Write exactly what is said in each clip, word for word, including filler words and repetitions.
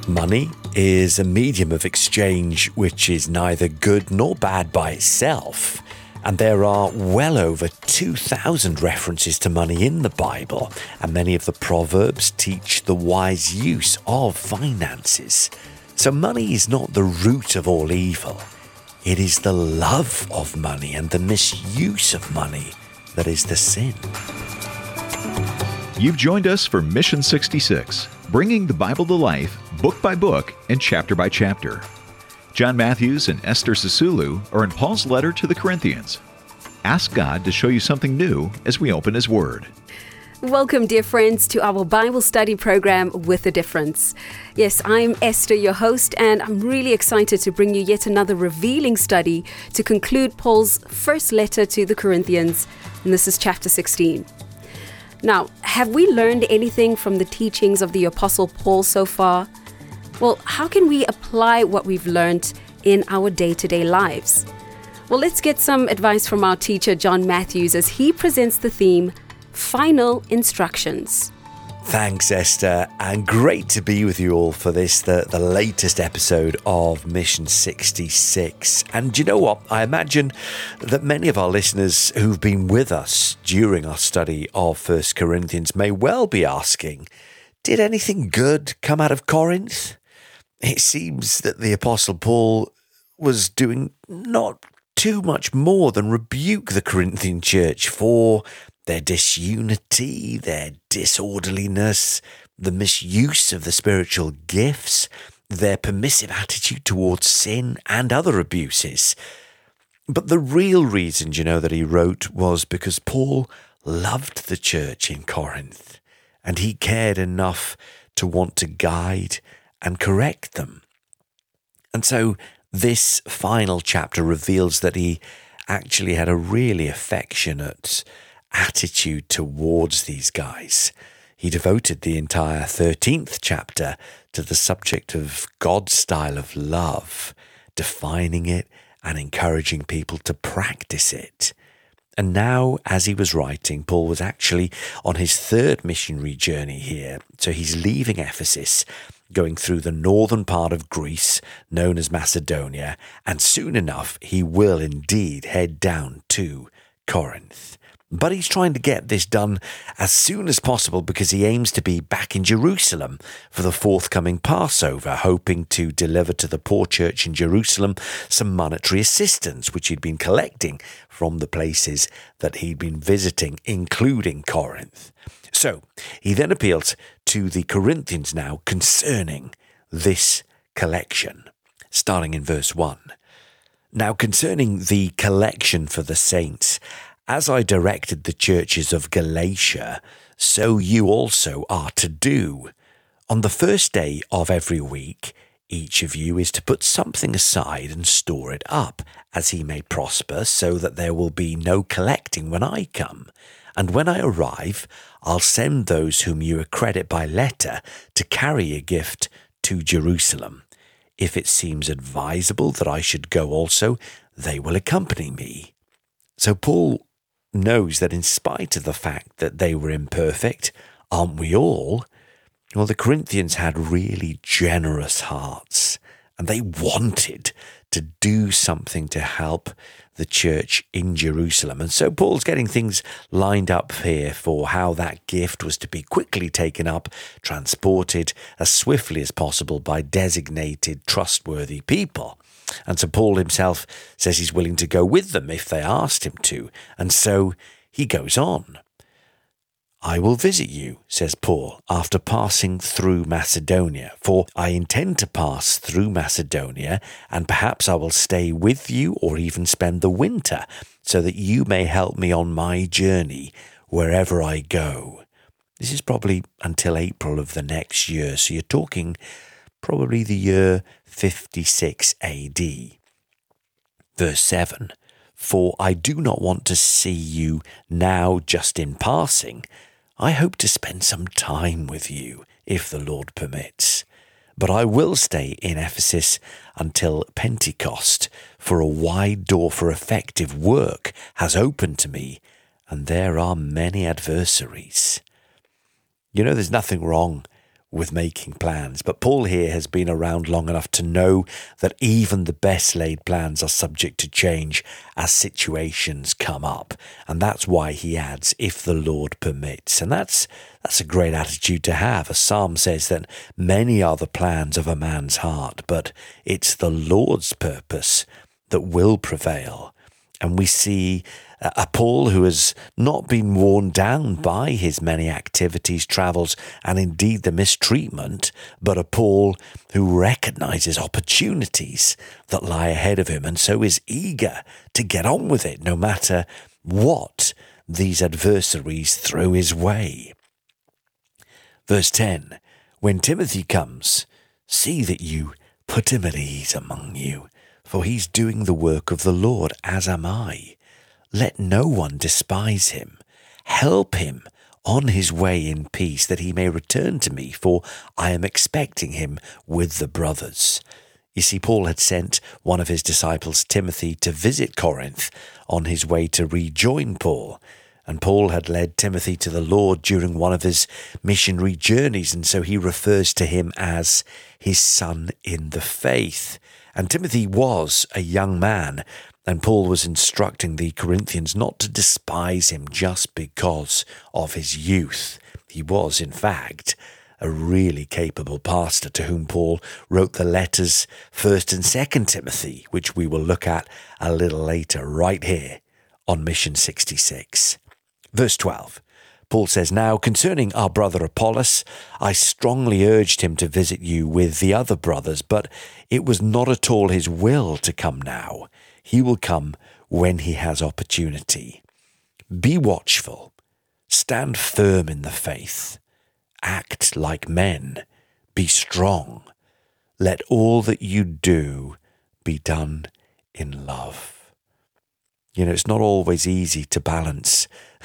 Money is a medium of exchange which is neither good nor bad by itself. And there are well over two thousand references to money in the Bible, and many of the Proverbs teach the wise use of finances. So money is not the root of all evil. It is the love of money and the misuse of money that is the sin. You've joined us for Mission sixty-six, bringing the Bible to life, book by book and chapter by chapter. John Matthews and Esther Sisulu are in Paul's letter to the Corinthians. Ask God to show you something new as we open His Word. Welcome, dear friends, to our Bible study program, With a Difference. Yes, I'm Esther, your host, and I'm really excited to bring you yet another revealing study to conclude Paul's first letter to the Corinthians, and this is chapter sixteen. Now, have we learned anything from the teachings of the Apostle Paul so far? Well, how can we apply what we've learned in our day-to-day lives? Well, let's get some advice from our teacher, John Matthews, as he presents the theme, Final Instructions. Thanks, Esther, and great to be with you all for this, the, the latest episode of Mission sixty-six. And you know what? I imagine that many of our listeners who've been with us during our study of First Corinthians may well be asking, did anything good come out of Corinth? It seems that the Apostle Paul was doing not too much more than rebuke the Corinthian church for their disunity, their disorderliness, the misuse of the spiritual gifts, their permissive attitude towards sin and other abuses. But the real reason, you know, that he wrote was because Paul loved the church in Corinth, and he cared enough to want to guide and correct them. And so this final chapter reveals that he actually had a really affectionate attitude towards these guys. He devoted the entire thirteenth chapter to the subject of God's style of love, defining it and encouraging people to practice it. And now, as he was writing, Paul was actually on his third missionary journey here. So he's leaving Ephesus, going through the northern part of Greece, known as Macedonia, and soon enough he will indeed head down to Corinth. But he's trying to get this done as soon as possible because he aims to be back in Jerusalem for the forthcoming Passover, hoping to deliver to the poor church in Jerusalem some monetary assistance which he'd been collecting from the places that he'd been visiting, including Corinth. So he then appeals to the Corinthians now concerning this collection, starting in verse one. Now concerning the collection for the saints, as I directed the churches of Galatia, so you also are to do. On the first day of every week, each of you is to put something aside and store it up, as he may prosper, so that there will be no collecting when I come. And when I arrive, I'll send those whom you accredit by letter to carry a gift to Jerusalem. If it seems advisable that I should go also, they will accompany me. So Paul knows that in spite of the fact that they were imperfect, aren't we all? Well, the Corinthians had really generous hearts, and they wanted to do something to help the church in Jerusalem. And so Paul's getting things lined up here for how that gift was to be quickly taken up, transported as swiftly as possible by designated, trustworthy people. And so Paul himself says he's willing to go with them if they asked him to. And so he goes on. I will visit you, says Paul, after passing through Macedonia, for I intend to pass through Macedonia, and perhaps I will stay with you or even spend the winter, so that you may help me on my journey wherever I go. This is probably until April of the next year, so you're talking probably the year fifty-six A D. Verse seven, for I do not want to see you now just in passing. I hope to spend some time with you, if the Lord permits. But I will stay in Ephesus until Pentecost, for a wide door for effective work has opened to me, and there are many adversaries. You know, there's nothing wrong with making plans. But Paul here has been around long enough to know that even the best laid plans are subject to change as situations come up. And that's why he adds, if the Lord permits. And that's that's a great attitude to have. A psalm says that many are the plans of a man's heart, but it's the Lord's purpose that will prevail. And we see a Paul who has not been worn down by his many activities, travels, and indeed the mistreatment, but a Paul who recognizes opportunities that lie ahead of him and so is eager to get on with it no matter what these adversaries throw his way. Verse ten, when Timothy comes, see that you put him at ease among you, for he's doing the work of the Lord, as am I. Let no one despise him. Help him on his way in peace, that he may return to me, for I am expecting him with the brothers. You see, Paul had sent one of his disciples, Timothy, to visit Corinth on his way to rejoin Paul. And Paul had led Timothy to the Lord during one of his missionary journeys, and so he refers to him as his son in the faith. And Timothy was a young man, and Paul was instructing the Corinthians not to despise him just because of his youth. He was, in fact, a really capable pastor to whom Paul wrote the letters First and Second Timothy, which we will look at a little later right here on Mission sixty-six. Verse twelve, Paul says, now concerning our brother Apollos, I strongly urged him to visit you with the other brothers, but it was not at all his will to come now. He will come when he has opportunity. Be watchful, stand firm in the faith, act like men, be strong. Let all that you do be done in love. You know, it's not always easy to balance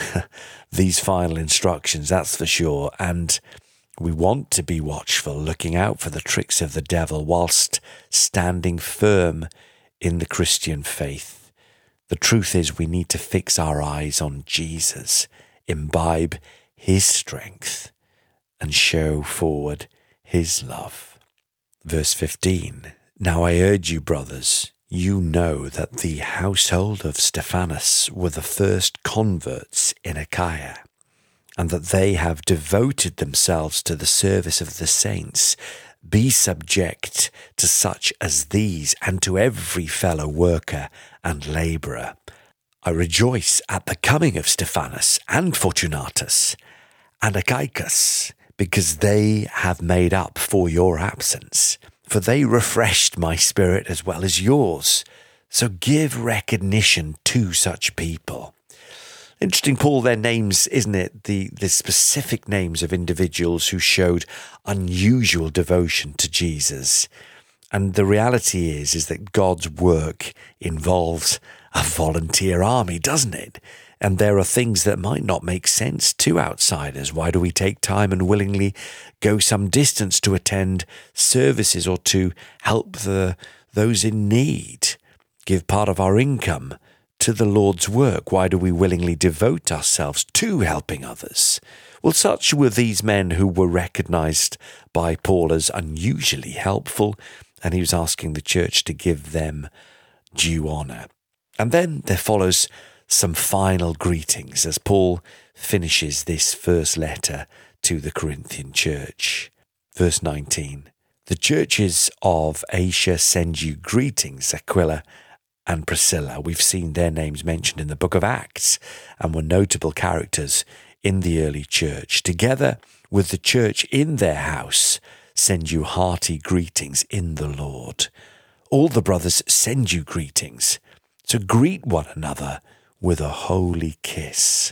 these final instructions, that's for sure. And we want to be watchful, looking out for the tricks of the devil whilst standing firm in the Christian faith. The truth is we need to fix our eyes on Jesus, imbibe his strength, and show forward his love. Verse fifteen, now I urge you, brothers, you know that the household of Stephanas were the first converts in Achaia, and that they have devoted themselves to the service of the saints. Be subject to such as these, and to every fellow worker and labourer. I rejoice at the coming of Stephanas and Fortunatus and Achaicus, because they have made up for your absence. For they refreshed my spirit as well as yours. So give recognition to such people. Interesting, Paul, their names, isn't it? The, the specific names of individuals who showed unusual devotion to Jesus. And the reality is, is that God's work involves a volunteer army, doesn't it? And there are things that might not make sense to outsiders. Why do we take time and willingly go some distance to attend services or to help the those in need? Give part of our income to the Lord's work. Why do we willingly devote ourselves to helping others? Well, such were these men who were recognized by Paul as unusually helpful, and he was asking the church to give them due honor. And then there follows some final greetings as Paul finishes this first letter to the Corinthian church. Verse nineteen, the churches of Asia send you greetings, Aquila and Priscilla. We've seen their names mentioned in the book of Acts and were notable characters in the early church. Together with the church in their house, send you hearty greetings in the Lord. All the brothers send you greetings. So greet one another with a holy kiss.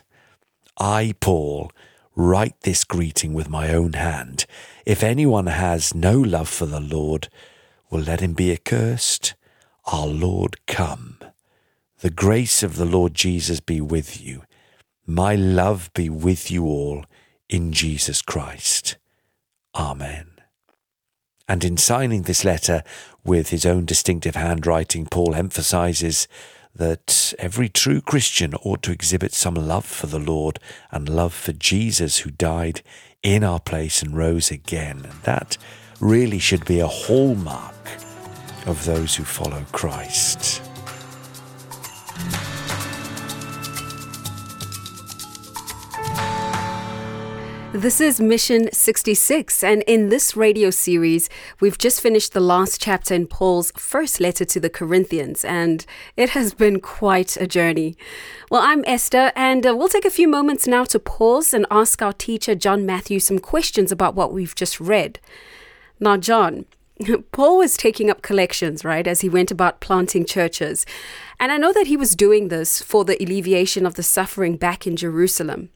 I, Paul, write this greeting with my own hand. If anyone has no love for the Lord, well, let him be accursed. Our Lord come. The grace of the Lord Jesus be with you. My love be with you all in Jesus Christ. Amen. And in signing this letter with his own distinctive handwriting, Paul emphasizes that every true Christian ought to exhibit some love for the Lord and love for Jesus, who died in our place and rose again. And that really should be a hallmark of those who follow Christ. This is Mission sixty-six, and in this radio series, we've just finished the last chapter in Paul's first letter to the Corinthians, and it has been quite a journey. Well, I'm Esther, and uh, we'll take a few moments now to pause and ask our teacher, John Matthews, some questions about what we've just read. Now, John, Paul was taking up collections, right, as he went about planting churches, and I know that he was doing this for the alleviation of the suffering back in Jerusalem.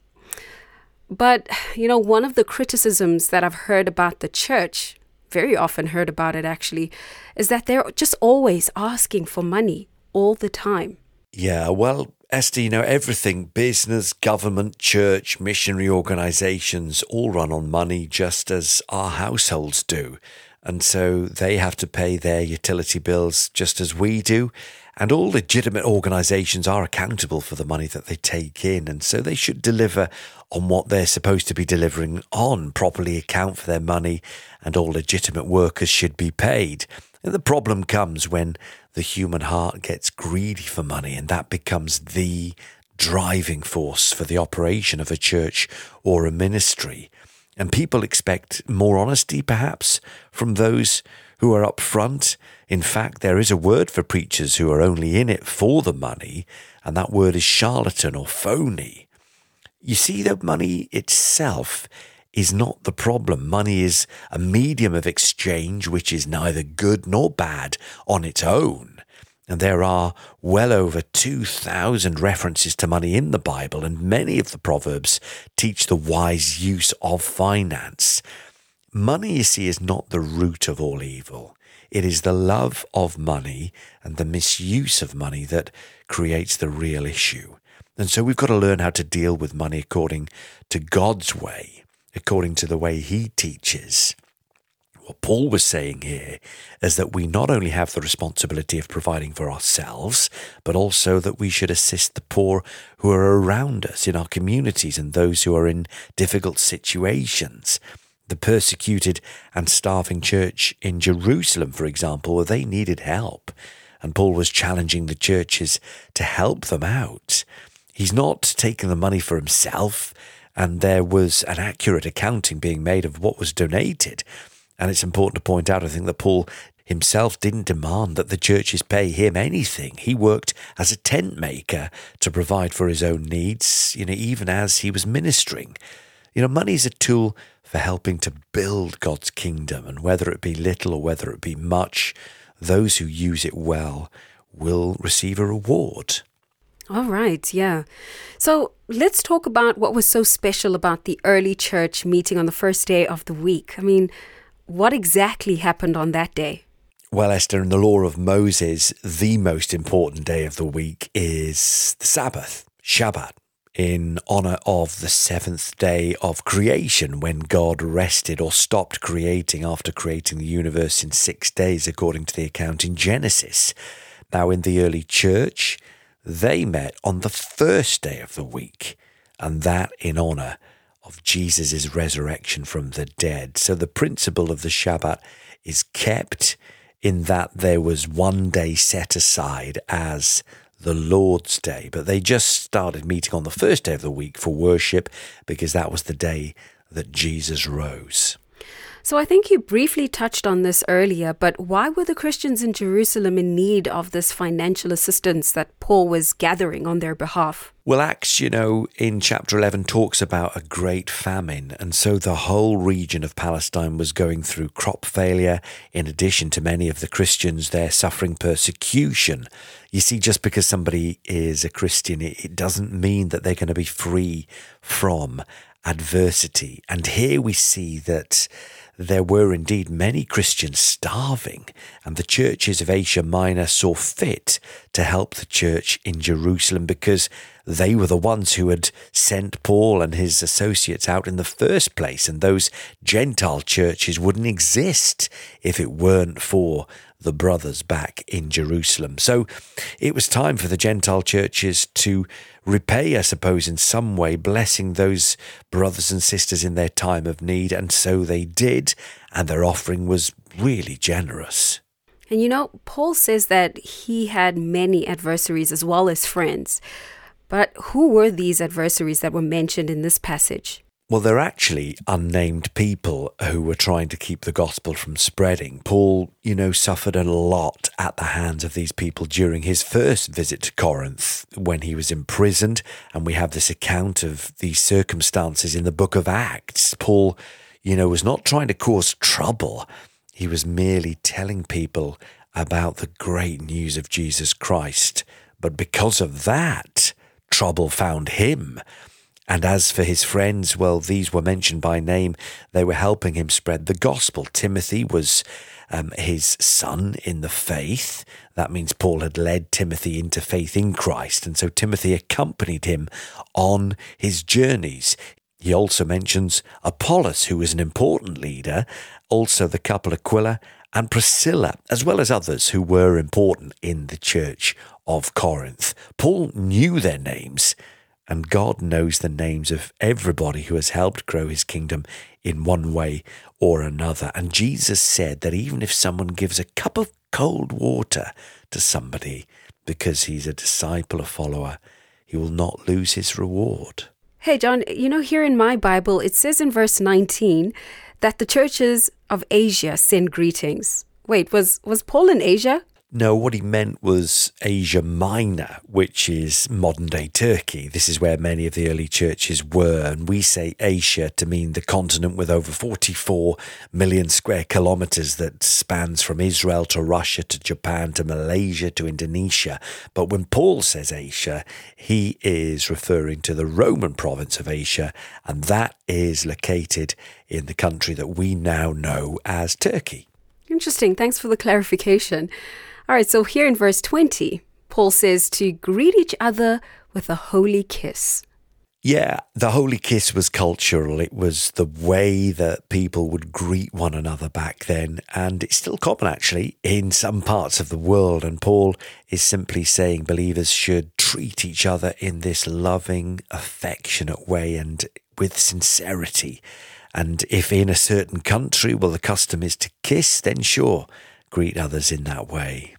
But, you know, one of the criticisms that I've heard about the church, very often heard about it actually, is that they're just always asking for money all the time. Yeah, well, Esther, you know, everything, business, government, church, missionary organizations, all run on money just as our households do. And so they have to pay their utility bills just as we do. And all legitimate organizations are accountable for the money that they take in. And so they should deliver on what they're supposed to be delivering on, properly account for their money, and all legitimate workers should be paid. And the problem comes when the human heart gets greedy for money, and that becomes the driving force for the operation of a church or a ministry. And people expect more honesty, perhaps, from those who are up front. In fact, there is a word for preachers who are only in it for the money, and that word is charlatan or phony. You see, though, money itself is not the problem. Money is a medium of exchange which is neither good nor bad on its own. And there are well over two thousand references to money in the Bible, and many of the Proverbs teach the wise use of finance. Money, you see, is not the root of all evil. It is the love of money and the misuse of money that creates the real issue. And so we've got to learn how to deal with money according to God's way, according to the way He teaches. What Paul was saying here is that we not only have the responsibility of providing for ourselves, but also that we should assist the poor who are around us in our communities and those who are in difficult situations. The persecuted and starving church in Jerusalem, for example, where they needed help, and Paul was challenging the churches to help them out. He's not taking the money for himself, and there was an accurate accounting being made of what was donated. And it's important to point out, I think, that Paul himself didn't demand that the churches pay him anything. He worked as a tent maker to provide for his own needs, you know, even as he was ministering. You know, money is a tool for helping to build God's kingdom, and whether it be little or whether it be much, those who use it well will receive a reward. All right, yeah. So let's talk about what was so special about the early church meeting on the first day of the week. I mean, what exactly happened on that day? Well, Esther, in the law of Moses, the most important day of the week is the Sabbath, Shabbat, in honor of the seventh day of creation, when God rested or stopped creating after creating the universe in six days, according to the account in Genesis. Now, in the early church, they met on the first day of the week, and that in honor of Jesus' resurrection from the dead. So the principle of the Shabbat is kept in that there was one day set aside as the Lord's Day, but they just started meeting on the first day of the week for worship because that was the day that Jesus rose. So I think you briefly touched on this earlier, but why were the Christians in Jerusalem in need of this financial assistance that Paul was gathering on their behalf? Well, Acts, you know, in chapter eleven talks about a great famine, and so the whole region of Palestine was going through crop failure. In addition to many of the Christians there suffering persecution. You see, just because somebody is a Christian, it, it doesn't mean that they're going to be free from adversity. And here we see that there were indeed many Christians starving, and the churches of Asia Minor saw fit to help the church in Jerusalem because they were the ones who had sent Paul and his associates out in the first place, and those Gentile churches wouldn't exist if it weren't for the brothers back in Jerusalem. So it was time for the Gentile churches to repay, I suppose, in some way, blessing those brothers and sisters in their time of need. And so they did, and their offering was really generous. And you know, Paul says that he had many adversaries as well as friends. But who were these adversaries that were mentioned in this passage? Well, they're actually unnamed people who were trying to keep the gospel from spreading. Paul, you know, suffered a lot at the hands of these people during his first visit to Corinth when he was imprisoned. And we have this account of these circumstances in the book of Acts. Paul, you know, was not trying to cause trouble. He was merely telling people about the great news of Jesus Christ. But because of that, trouble found him. And as for his friends, well, these were mentioned by name. They were helping him spread the gospel. Timothy was um, his son in the faith. That means Paul had led Timothy into faith in Christ. And so Timothy accompanied him on his journeys. He also mentions Apollos, who was an important leader, also the couple Aquila and Priscilla, as well as others who were important in the church of Corinth. Paul knew their names, and God knows the names of everybody who has helped grow his kingdom in one way or another. And Jesus said that even if someone gives a cup of cold water to somebody because he's a disciple, a follower, he will not lose his reward. Hey, John, you know, here in my Bible, it says in verse nineteen that the churches of Asia send greetings. Wait, was, was Paul in Asia? No, what he meant was Asia Minor, which is modern-day Turkey. This is where many of the early churches were, and we say Asia to mean the continent with over forty-four million square kilometers that spans from Israel to Russia to Japan to Malaysia to Indonesia. But when Paul says Asia, he is referring to the Roman province of Asia, and that is located in the country that we now know as Turkey. Interesting. Thanks for the clarification. All right, so here in verse twenty, Paul says to greet each other with a holy kiss. Yeah, the holy kiss was cultural. It was the way that people would greet one another back then. And it's still common, actually, in some parts of the world. And Paul is simply saying believers should treat each other in this loving, affectionate way and with sincerity. And if in a certain country, well, the custom is to kiss, then sure, greet others in that way.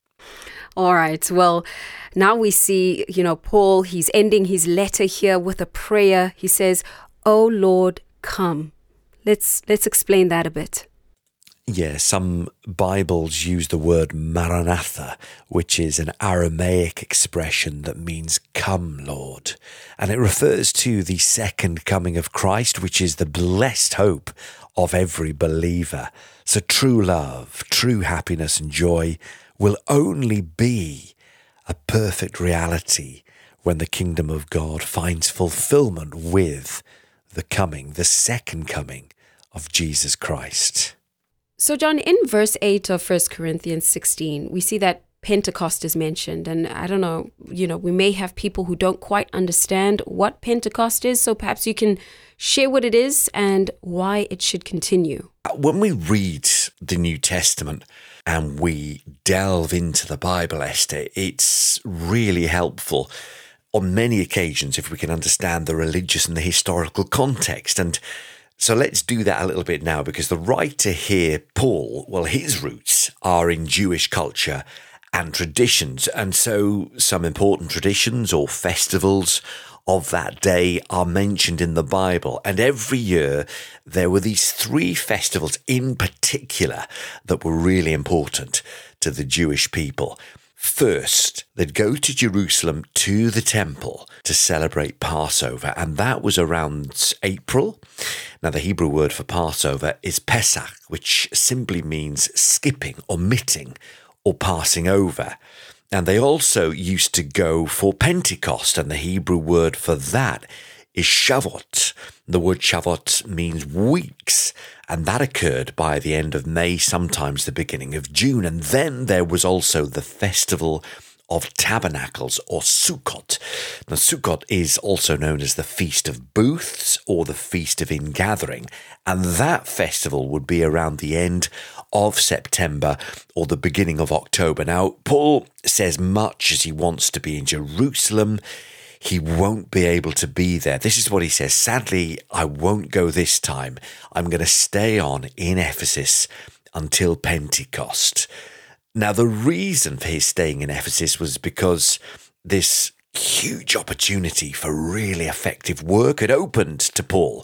All right. Well, now we see, you know, Paul, he's ending his letter here with a prayer. He says, "O Lord, come." Let's let's explain that a bit. Yeah, some Bibles use the word Maranatha, which is an Aramaic expression that means "come, Lord." And it refers to the second coming of Christ, which is the blessed hope of every believer. So true love, true happiness and joy will only be a perfect reality when the kingdom of God finds fulfillment with the coming, the second coming of Jesus Christ. So, John, in verse eight of First Corinthians sixteen, we see that Pentecost is mentioned. And I don't know, you know, we may have people who don't quite understand what Pentecost is. So perhaps you can share what it is and why it should continue. When we read the New Testament and we delve into the Bible, Esther, it's really helpful on many occasions if we can understand the religious and the historical context. And so let's do that a little bit now, because the writer here, Paul, well, his roots are in Jewish culture and traditions. And so some important traditions or festivals of that day are mentioned in the Bible. And every year there were these three festivals in particular that were really important to the Jewish people. First, they'd go to Jerusalem to the temple to celebrate Passover, and that was around April. Now, the Hebrew word for Passover is Pesach, which simply means skipping, omitting, or passing over. And they also used to go for Pentecost, and the Hebrew word for that is Shavuot. The word Shavuot means weeks, and that occurred by the end of May, sometimes the beginning of June. And then there was also the festival of Tabernacles, or Sukkot. Now, Sukkot is also known as the Feast of Booths or the Feast of Ingathering, and that festival would be around the end of September or the beginning of October. Now, Paul says much as he wants to be in Jerusalem, he won't be able to be there. This is what he says. Sadly, I won't go this time. I'm going to stay on in Ephesus until Pentecost. Now, the reason for his staying in Ephesus was because this huge opportunity for really effective work had opened to Paul.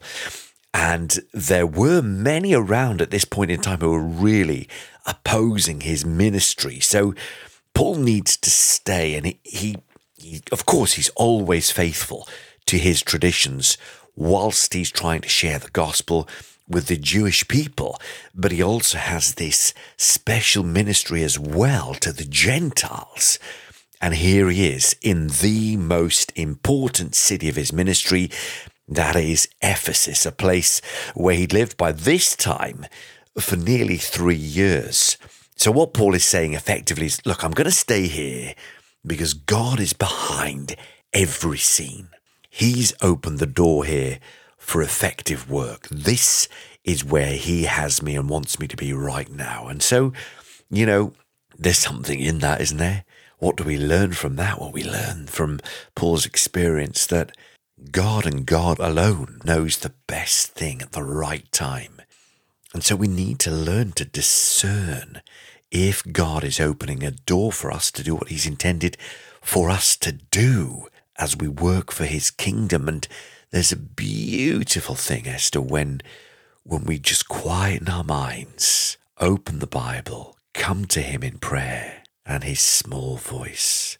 And there were many around at this point in time who were really opposing his ministry. So Paul needs to stay, and he, he, he of course, he's always faithful to his traditions whilst he's trying to share the gospel with the Jewish people, but he also has this special ministry as well to the Gentiles. And here he is in the most important city of his ministry, that is Ephesus, a place where he'd lived by this time for nearly three years. So what Paul is saying effectively is, look, I'm going to stay here because God is behind every scene. He's opened the door here for effective work. This is where he has me and wants me to be right now. And so, you know, there's something in that, isn't there? What do we learn from that? Well, we learn from Paul's experience that God and God alone knows the best thing at the right time. And so we need to learn to discern if God is opening a door for us to do what he's intended for us to do as we work for his kingdom. And there's a beautiful thing, Esther, when, when we just quieten our minds, open the Bible, come to him in prayer, and his small voice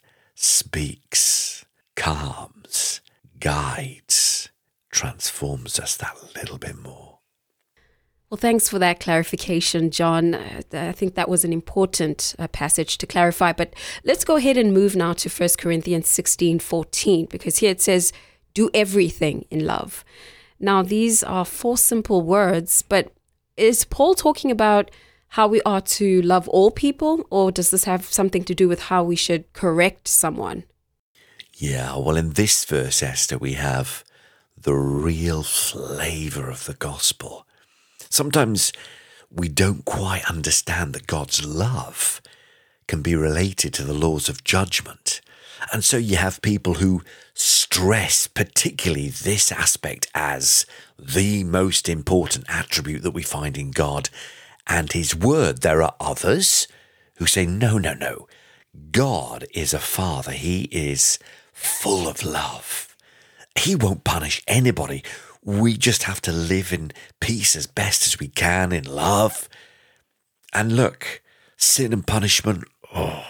speaks, calms, guides, transforms us that little bit more. Well, thanks for that clarification, John. I think that was an important uh, passage to clarify. But let's go ahead and move now to First Corinthians sixteen fourteen, because here it says, do everything in love. Now, these are four simple words, but is Paul talking about how we are to love all people, or does this have something to do with how we should correct someone? Yeah, well, in this verse, Esther, we have the real flavour of the gospel. Sometimes we don't quite understand that God's love can be related to the laws of judgment. And so you have people who stress particularly this aspect as the most important attribute that we find in God and his word. There are others who say, no, no, no. God is a father. He is full of love. He won't punish anybody. We just have to live in peace as best as we can in love. And look, sin and punishment, oh,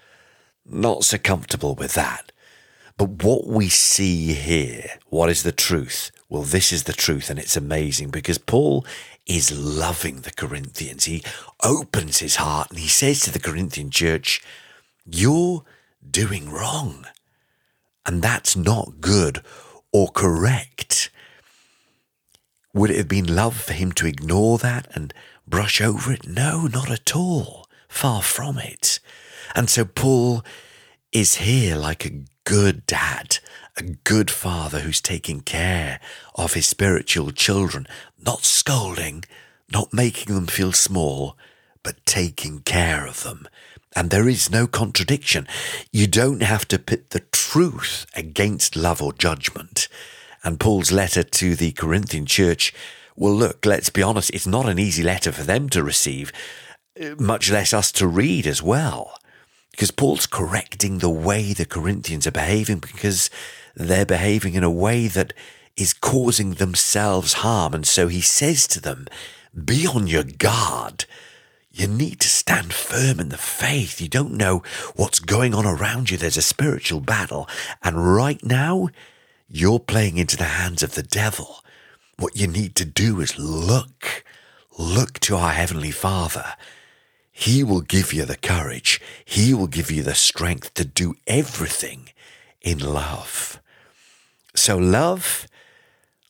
not so comfortable with that. But what we see here, what is the truth? Well, this is the truth, and it's amazing because Paul is loving the Corinthians. He opens his heart and he says to the Corinthian church, you're doing wrong, and that's not good or correct. Would it have been love for him to ignore that and brush over it? No, not at all. Far from it. And so Paul is here like a good dad, a good father who's taking care of his spiritual children, not scolding, not making them feel small, but taking care of them. And there is no contradiction. You don't have to pit the truth against love or judgment. And Paul's letter to the Corinthian church, well, look, let's be honest, it's not an easy letter for them to receive, much less us to read as well. Because Paul's correcting the way the Corinthians are behaving, because they're behaving in a way that is causing themselves harm. And so he says to them, be on your guard. You need to stand firm in the faith. You don't know what's going on around you. There's a spiritual battle. And right now, you're playing into the hands of the devil. What you need to do is look. Look to our Heavenly Father. He will give you the courage. He will give you the strength to do everything in love. So love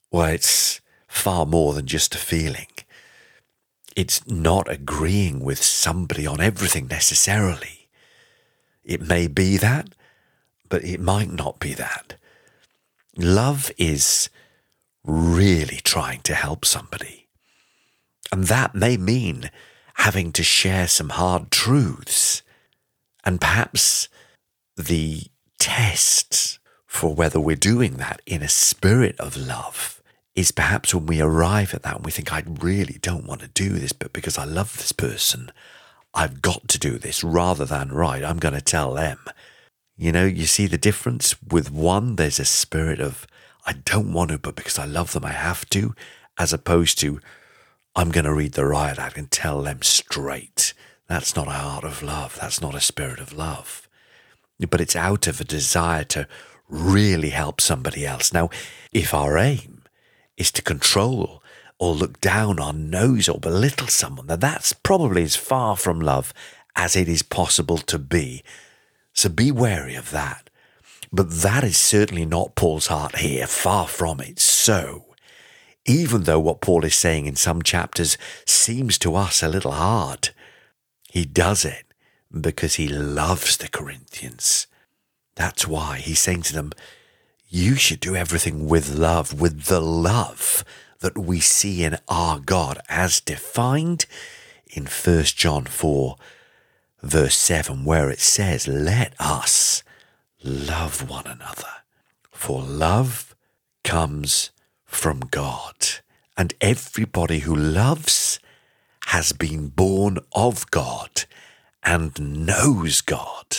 Well, it's far more than just a feeling. It's not agreeing with somebody on everything necessarily. It may be that, but it might not be that. Love is really trying to help somebody. And that may mean having to share some hard truths. And perhaps the test for whether we're doing that in a spirit of love is perhaps when we arrive at that and we think, I really don't want to do this, but because I love this person, I've got to do this, rather than, right, I'm going to tell them. You know, you see the difference? With one, there's a spirit of, I don't want to, but because I love them, I have to, as opposed to, I'm going to read the riot act and tell them straight. That's not a heart of love. That's not a spirit of love. But it's out of a desire to really help somebody else. Now, if our aim is to control or look down on, nose or belittle someone, then that's probably as far from love as it is possible to be. So be wary of that. But that is certainly not Paul's heart here, far from it. So, even though what Paul is saying in some chapters seems to us a little hard, he does it because he loves the Corinthians. That's why he's saying to them, you should do everything with love, with the love that we see in our God as defined in First John four, verse seven, where it says, let us love one another, for love comes from God, and everybody who loves has been born of God and knows God.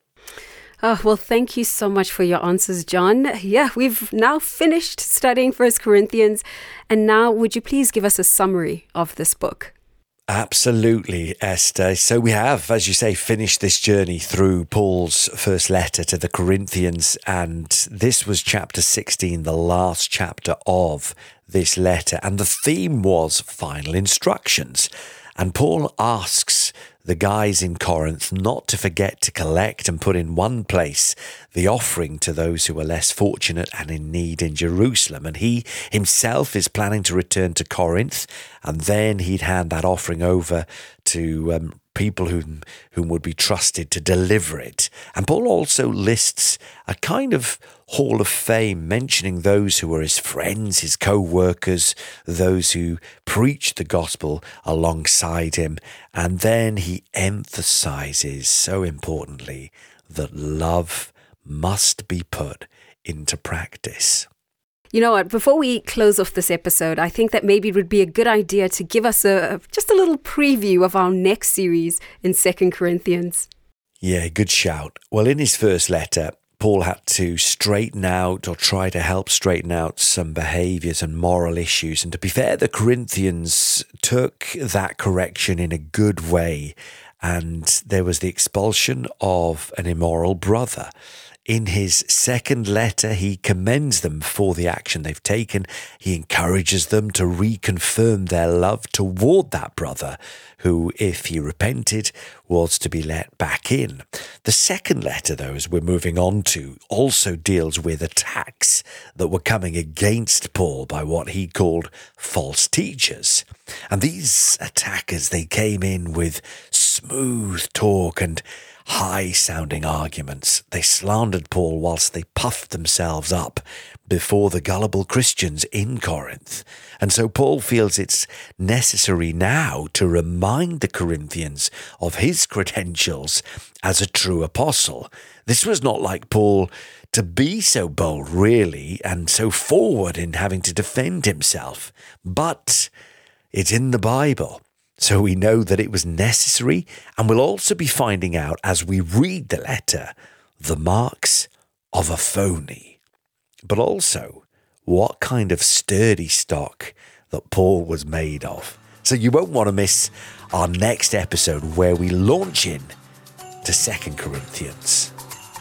Oh, well, thank you so much for your answers, John. Yeah, we've now finished studying First Corinthians. And now, would you please give us a summary of this book? Absolutely, Esther. So we have, as you say, finished this journey through Paul's first letter to the Corinthians. And this was chapter sixteen, the last chapter of this letter. And the theme was final instructions. And Paul asks the guys in Corinth not to forget to collect and put in one place the offering to those who are less fortunate and in need in Jerusalem. And he himself is planning to return to Corinth, and then he'd hand that offering over to um, people whom, whom would be trusted to deliver it. And Paul also lists a kind of hall of fame, mentioning those who were his friends, his co-workers, those who preached the gospel alongside him. And then he emphasizes, so importantly, that love must be put into practice. You know what, before we close off this episode, I think that maybe it would be a good idea to give us a just a little preview of our next series in Second Corinthians. Yeah, good shout. Well, in his first letter, Paul had to straighten out or try to help straighten out some behaviours and moral issues. And to be fair, the Corinthians took that correction in a good way. And there was the expulsion of an immoral brother. In his second letter, he commends them for the action they've taken. He encourages them to reconfirm their love toward that brother who, if he repented, was to be let back in. The second letter, though, as we're moving on to, also deals with attacks that were coming against Paul by what he called false teachers. And these attackers, they came in with smooth talk and high-sounding arguments. They slandered Paul whilst they puffed themselves up before the gullible Christians in Corinth. And so Paul feels it's necessary now to remind the Corinthians of his credentials as a true apostle. This was not like Paul to be so bold, really, and so forward in having to defend himself. But it's in the Bible. So we know that it was necessary, and we'll also be finding out as we read the letter the marks of a phony, but also what kind of sturdy stock that Paul was made of. So you won't want to miss our next episode where we launch in to Second Corinthians.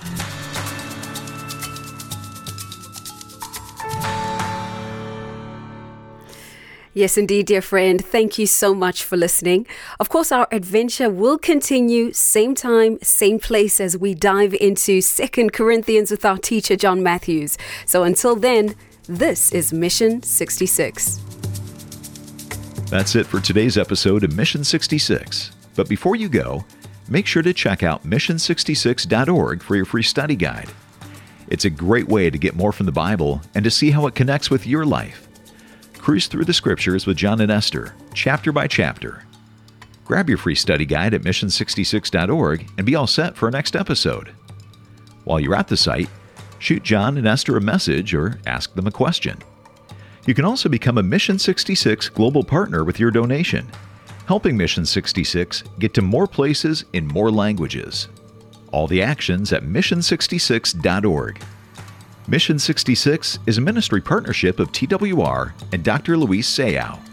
Yes, indeed, dear friend. Thank you so much for listening. Of course, our adventure will continue same time, same place as we dive into Second Corinthians with our teacher, John Matthews. So until then, This is Mission sixty-six. That's it for today's episode of Mission sixty-six. But before you go, make sure to check out mission sixty-six dot org for your free study guide. It's a great way to get more from the Bible and to see how it connects with your life. Cruise through the Scriptures with John and Esther, chapter by chapter. Grab your free study guide at mission sixty-six dot org and be all set for our next episode. While you're at the site, shoot John and Esther a message or ask them a question. You can also become a Mission sixty-six Global Partner with your donation, helping Mission sixty-six get to more places in more languages. All the actions at mission sixty-six dot org. Mission sixty-six is a ministry partnership of T W R and Doctor Luis Sayao.